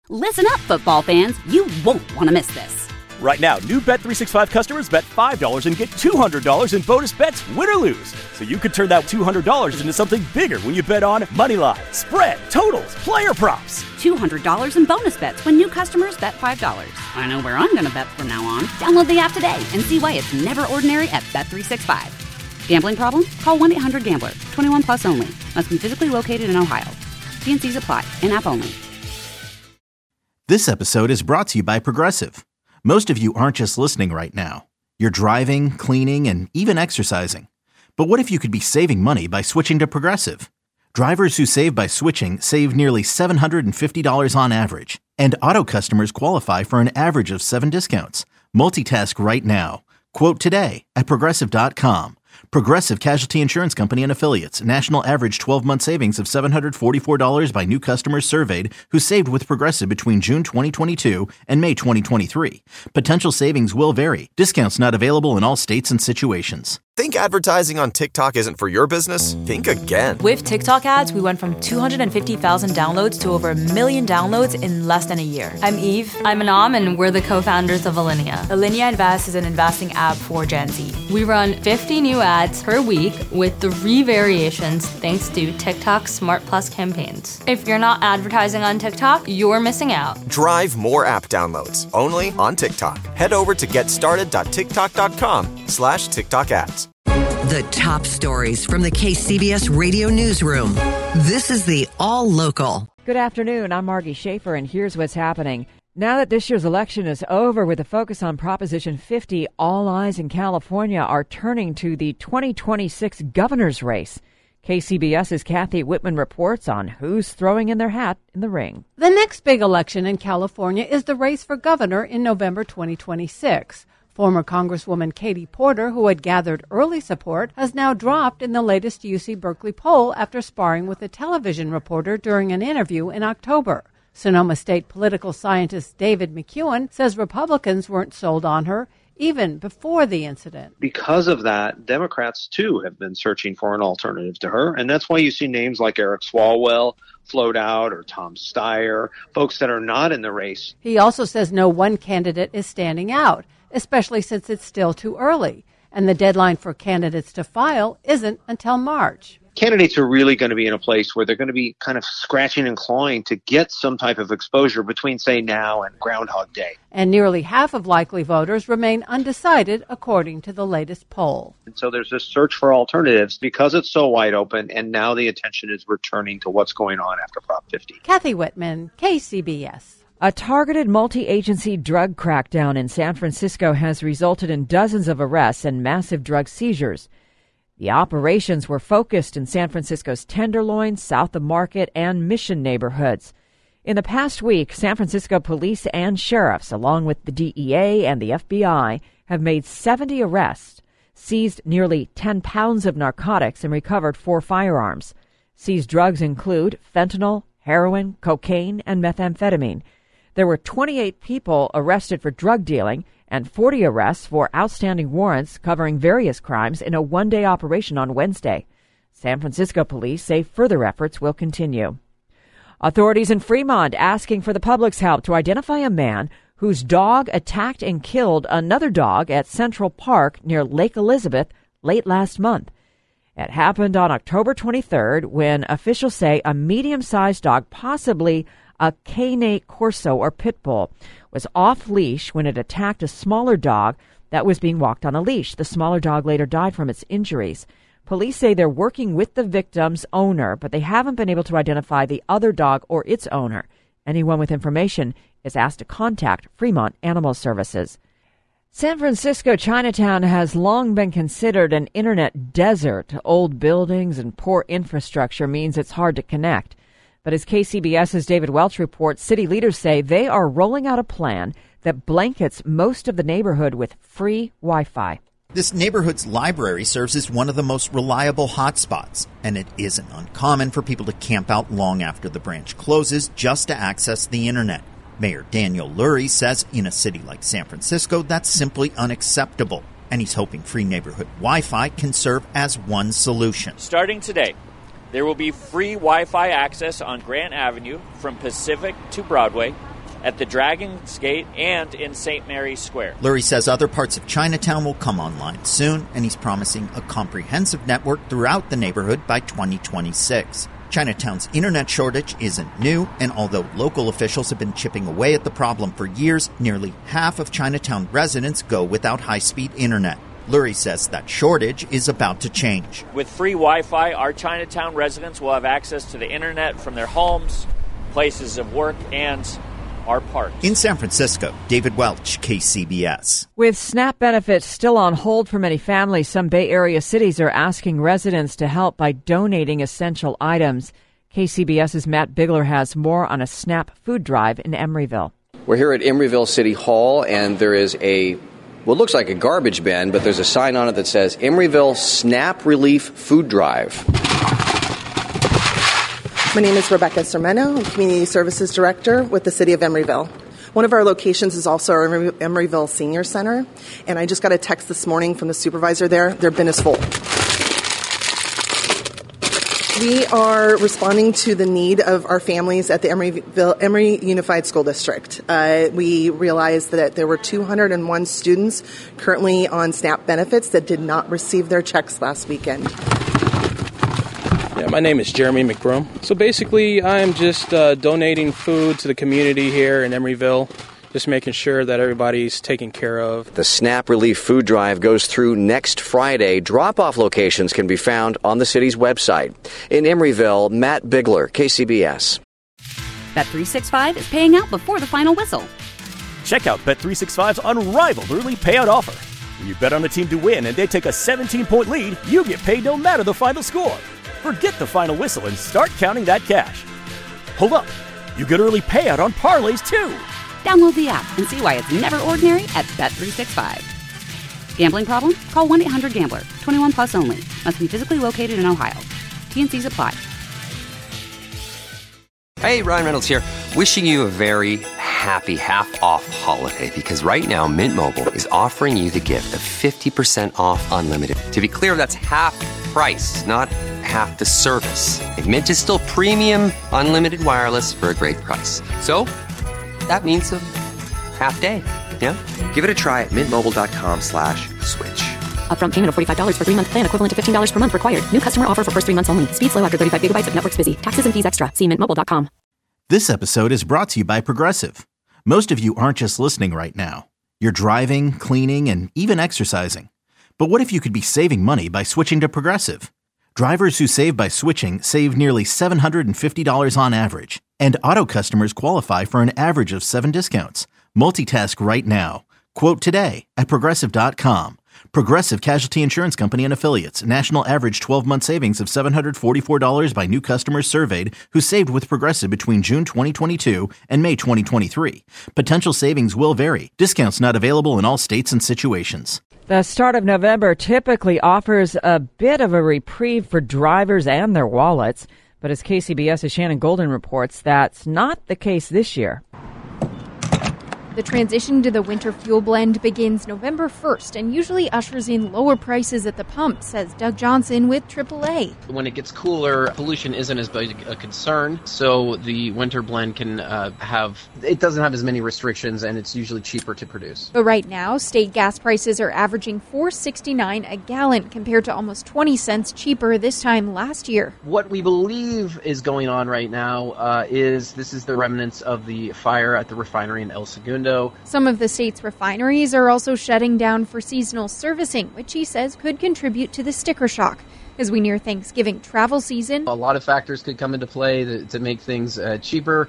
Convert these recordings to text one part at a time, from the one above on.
Listen up, football fans. You won't want to miss this. Right now, new Bet365 customers bet $5 and get $200 in bonus bets, win or lose. So you could turn that $200 into something bigger when you bet on moneyline, spread, totals, player props. $200 in bonus bets when new customers bet $5. I know where I'm going to bet from now on. Download the app today and see why it's never ordinary at Bet365. Gambling problem? Call 1-800-GAMBLER. 21 plus only. Must be physically located in Ohio. T&Cs apply. In-app only. This episode is brought to you by Progressive. Most of you aren't just listening right now. You're driving, cleaning, and even exercising. But what if you could be saving money by switching to Progressive? Drivers who save by switching save nearly $750 on average. And auto customers qualify for an average of 7 discounts. Multitask right now. Quote today at Progressive.com. Progressive Casualty Insurance Company and Affiliates. National average 12-month savings of $744 by new customers surveyed who saved with Progressive between June 2022 and May 2023. Potential savings will vary. Discounts not available in all states and situations. Think advertising on TikTok isn't for your business? Think again. With TikTok ads, we went from 250,000 downloads to over 1 million downloads in less than a year. I'm Eve. I'm Anam, and we're the co-founders of Alinea. Alinea Invest is an investing app for Gen Z. We run 50 new ads per week with 3 variations thanks to TikTok Smart Plus campaigns. If you're not advertising on TikTok, you're missing out. Drive more app downloads only on TikTok. Head over to getstarted.tiktok.com/TikTok ads. The top stories from the KCBS Radio Newsroom. This is the All Local. Good afternoon. I'm Margie Schaefer, and here's what's happening. Now that this year's election is over with a focus on Proposition 50, all eyes in California are turning to the 2026 governor's race. KCBS's Kathy Whitman reports on who's throwing in their hat in the ring. The next big election in California is the race for governor in November 2026. Former Congresswoman Katie Porter, who had gathered early support, has now dropped in the latest UC Berkeley poll after sparring with a television reporter during an interview in October. Sonoma State political scientist David McEwen says Republicans weren't sold on her even before the incident. Because of that, Democrats, too, have been searching for an alternative to her. And that's why you see names like Eric Swalwell float out or Tom Steyer, folks that are not in the race. He also says no one candidate is standing out, especially since it's still too early. And the deadline for candidates to file isn't until March. Candidates are really going to be in a place where they're going to be kind of scratching and clawing to get some type of exposure between, say, now and Groundhog Day. And nearly half of likely voters remain undecided, according to the latest poll. And so there's this search for alternatives because it's so wide open, and now the attention is returning to what's going on after Prop 50. Kathy Whitman, KCBS. A targeted multi-agency drug crackdown in San Francisco has resulted in dozens of arrests and massive drug seizures. The operations were focused in San Francisco's Tenderloin, South of Market, and Mission neighborhoods. In the past week, San Francisco police and sheriffs, along with the DEA and the FBI, have made 70 arrests, seized nearly 10 pounds of narcotics, and recovered 4 firearms. Seized drugs include fentanyl, heroin, cocaine, and methamphetamine. There were 28 people arrested for drug dealing and 40 arrests for outstanding warrants covering various crimes in a one-day operation on Wednesday. San Francisco police say further efforts will continue. Authorities in Fremont asking for the public's help to identify a man whose dog attacked and killed another dog at Central Park near Lake Elizabeth late last month. It happened on October 23rd when officials say a medium-sized dog, possibly a Cane Corso or pit bull, was off leash when it attacked a smaller dog that was being walked on a leash. The smaller dog later died from its injuries. Police say they're working with the victim's owner, but they haven't been able to identify the other dog or its owner. Anyone with information is asked to contact Fremont Animal Services. San Francisco Chinatown has long been considered an internet desert. Old buildings and poor infrastructure means it's hard to connect. But as KCBS's David Welch reports, city leaders say they are rolling out a plan that blankets most of the neighborhood with free Wi-Fi. This neighborhood's library serves as one of the most reliable hotspots, and it isn't uncommon for people to camp out long after the branch closes just to access the internet. Mayor Daniel Lurie says in a city like San Francisco, that's simply unacceptable, and he's hoping free neighborhood Wi-Fi can serve as one solution. Starting today, there will be free Wi-Fi access on Grant Avenue from Pacific to Broadway, at the Dragon's Gate and in St. Mary's Square. Lurie says other parts of Chinatown will come online soon, and he's promising a comprehensive network throughout the neighborhood by 2026. Chinatown's internet shortage isn't new, and although local officials have been chipping away at the problem for years, nearly half of Chinatown residents go without high-speed internet. Lurie says that shortage is about to change. With free Wi-Fi, our Chinatown residents will have access to the internet from their homes, places of work, and our parks. In San Francisco, David Welch, KCBS. With SNAP benefits still on hold for many families, some Bay Area cities are asking residents to help by donating essential items. KCBS's Matt Bigler has more on a SNAP food drive in Emeryville. We're here at Emeryville City Hall, and there is what looks like a garbage bin, but there's a sign on it that says Emeryville SNAP Relief Food Drive. My name is Rebecca Sermeno. I'm Community Services Director with the City of Emeryville. One of our locations is also our Emeryville Senior Center, and I just got a text this morning from the supervisor there. Their bin is full. We are responding to the need of our families at the Emory Unified School District. We realized that there were 201 students currently on SNAP benefits that did not receive their checks last weekend. Yeah, my name is Jeremy McBroom. So basically, I am just donating food to the community here in Emeryville, just making sure that everybody's taken care of. The SNAP Relief Food Drive goes through next Friday. Drop-off locations can be found on the city's website. In Emeryville, Matt Bigler, KCBS. Bet365 is paying out before the final whistle. Check out Bet365's unrivaled early payout offer. When you bet on a team to win and they take a 17-point lead, you get paid no matter the final score. Forget the final whistle and start counting that cash. Hold up. You get early payout on parlays, too. Download the app and see why it's never ordinary at Bet365. Gambling problem? Call 1-800-GAMBLER. 21 plus only. Must be physically located in Ohio. T&Cs apply. Hey, Ryan Reynolds here. Wishing you a very happy half-off holiday, because right now Mint Mobile is offering you the gift of 50% off unlimited. To be clear, that's half price, not half the service. And Mint is still premium unlimited wireless for a great price. So that means a half day, yeah? Give it a try at mintmobile.com/switch. Upfront payment of $45 for 3-month plan, equivalent to $15 per month required. New customer offer for first 3 months only. Speed slow after 35 gigabytes if network's busy. Taxes and fees extra. See mintmobile.com. This episode is brought to you by Progressive. Most of you aren't just listening right now. You're driving, cleaning, and even exercising. But what if you could be saving money by switching to Progressive? Drivers who save by switching save nearly $750 on average. And auto customers qualify for an average of 7 discounts. Multitask right now. Quote today at Progressive.com. Progressive Casualty Insurance Company and Affiliates. National average 12-month savings of $744 by new customers surveyed who saved with Progressive between June 2022 and May 2023. Potential savings will vary. Discounts not available in all states and situations. The start of November typically offers a bit of a reprieve for drivers and their wallets. But as KCBS's Shannon Golden reports, that's not the case this year. The transition to the winter fuel blend begins November 1st and usually ushers in lower prices at the pump, says Doug Johnson with AAA. When it gets cooler, pollution isn't as big a concern, so the winter blend can it doesn't have as many restrictions, and it's usually cheaper to produce. But right now, state gas prices are averaging $4.69 a gallon compared to almost 20 cents cheaper this time last year. What we believe is going on right now is the remnants of the fire at the refinery in El Segundo. Some of the state's refineries are also shutting down for seasonal servicing, which he says could contribute to the sticker shock. As we near Thanksgiving travel season, a lot of factors could come into play to make things cheaper.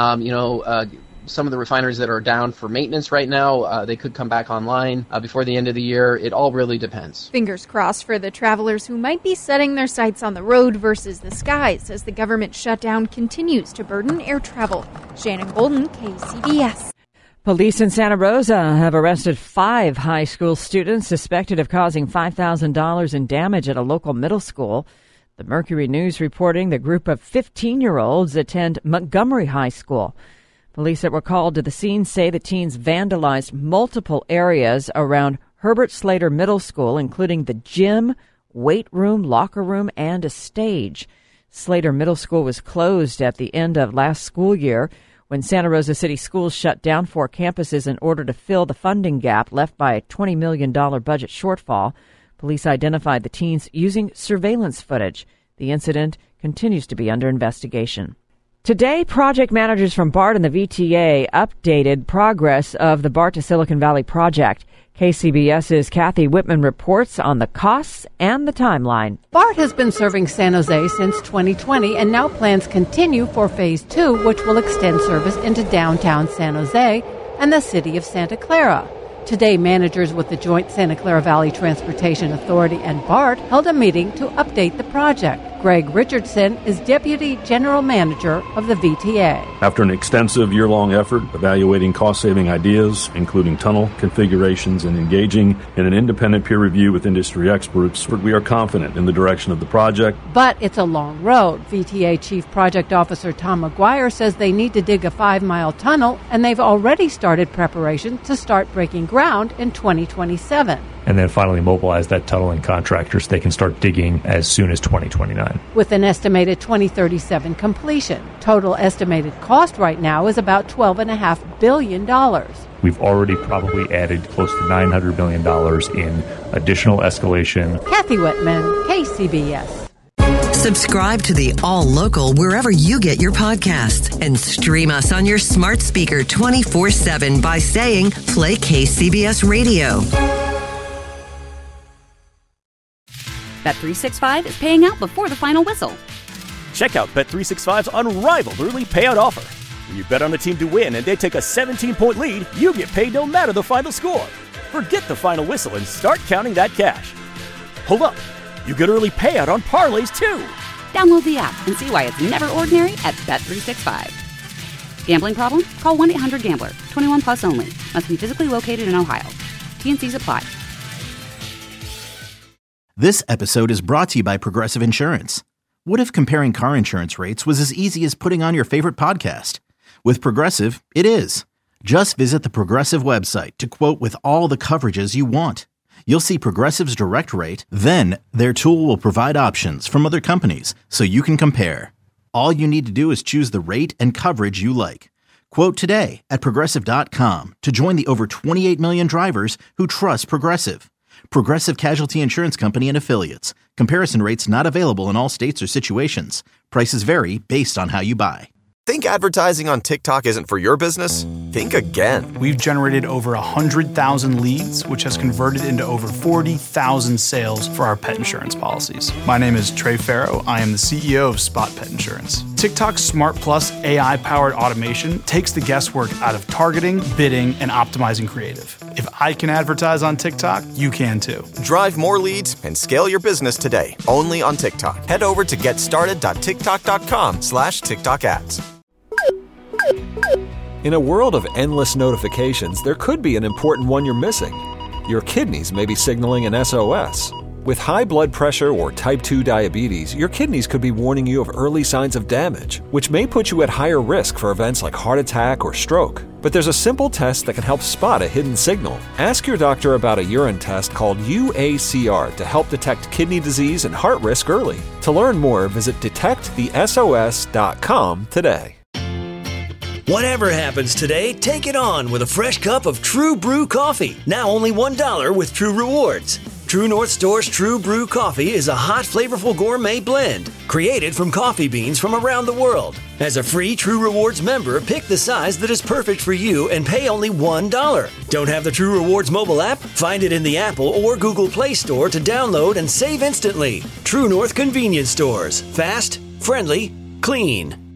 Some of the refineries that are down for maintenance right now, they could come back online before the end of the year. It all really depends. Fingers crossed for the travelers who might be setting their sights on the road versus the skies as the government shutdown continues to burden air travel. Shannon Golden, KCBS. Police in Santa Rosa have arrested 5 high school students suspected of causing $5,000 in damage at a local middle school. The Mercury News reporting the group of 15-year-olds attend Montgomery High School. Police that were called to the scene say the teens vandalized multiple areas around Herbert Slater Middle School, including the gym, weight room, locker room, and a stage. Slater Middle School was closed at the end of last school year. When Santa Rosa City Schools shut down 4 campuses in order to fill the funding gap left by a $20 million budget shortfall, police identified the teens using surveillance footage. The incident continues to be under investigation. Today, project managers from BART and the VTA updated progress of the BART to Silicon Valley project. KCBS's Kathy Whitman reports on the costs and the timeline. BART has been serving San Jose since 2020 and now plans continue for Phase 2, which will extend service into downtown San Jose and the city of Santa Clara. Today, managers with the joint Santa Clara Valley Transportation Authority and BART held a meeting to update the project. Greg Richardson is Deputy General Manager of the VTA. After an extensive year-long effort evaluating cost-saving ideas, including tunnel configurations, and engaging in an independent peer review with industry experts, we are confident in the direction of the project. But it's a long road. VTA Chief Project Officer Tom McGuire says they need to dig a 5-mile tunnel, and they've already started preparation to start breaking ground in 2027. And then finally mobilize that tunneling contractor so they can start digging as soon as 2029. With an estimated 2037 completion. Total estimated cost right now is about $12.5 billion. We've already probably added close to $900 million in additional escalation. Kathy Whitman, KCBS. Subscribe to the All Local wherever you get your podcasts and stream us on your smart speaker 24/7 by saying play KCBS Radio. Bet365 is paying out before the final whistle. Check out Bet365's unrivaled early payout offer. When you bet on a team to win and they take a 17-point lead, you get paid no matter the final score. Forget the final whistle and start counting that cash. Hold up. You get early payout on parlays, too. Download the app and see why it's never ordinary at Bet365. Gambling problem? Call 1-800-GAMBLER. 21 plus only. Must be physically located in Ohio. T&Cs apply. This episode is brought to you by Progressive Insurance. What if comparing car insurance rates was as easy as putting on your favorite podcast? With Progressive, it is. Just visit the Progressive website to quote with all the coverages you want. You'll see Progressive's direct rate, then their tool will provide options from other companies so you can compare. All you need to do is choose the rate and coverage you like. Quote today at Progressive.com to join the over 28 million drivers who trust Progressive. Progressive Casualty Insurance Company and Affiliates. Comparison rates not available in all states or situations. Prices vary based on how you buy. Think advertising on TikTok isn't for your business? Think again. We've generated over 100,000 leads, which has converted into over 40,000 sales for our pet insurance policies. My name is Trey Farrow. I am the CEO of Spot Pet Insurance. TikTok's Smart Plus AI-powered automation takes the guesswork out of targeting, bidding, and optimizing creative. If I can advertise on TikTok, you can too. Drive more leads and scale your business today, only on TikTok. Head over to getstarted.tiktok.com/TikTok ads. In a world of endless notifications, there could be an important one you're missing. Your kidneys may be signaling an SOS. With high blood pressure or type 2 diabetes, your kidneys could be warning you of early signs of damage, which may put you at higher risk for events like heart attack or stroke. But there's a simple test that can help spot a hidden signal. Ask your doctor about a urine test called UACR to help detect kidney disease and heart risk early. To learn more, visit detectthesos.com today. Whatever happens today, take it on with a fresh cup of True Brew coffee. Now only $1 with True Rewards. True North Store's True Brew coffee is a hot, flavorful gourmet blend created from coffee beans from around the world. As a free True Rewards member, pick the size that is perfect for you and pay only $1. Don't have the True Rewards mobile app? Find it in the Apple or Google Play Store to download and save instantly. True North Convenience Stores. Fast, friendly, clean.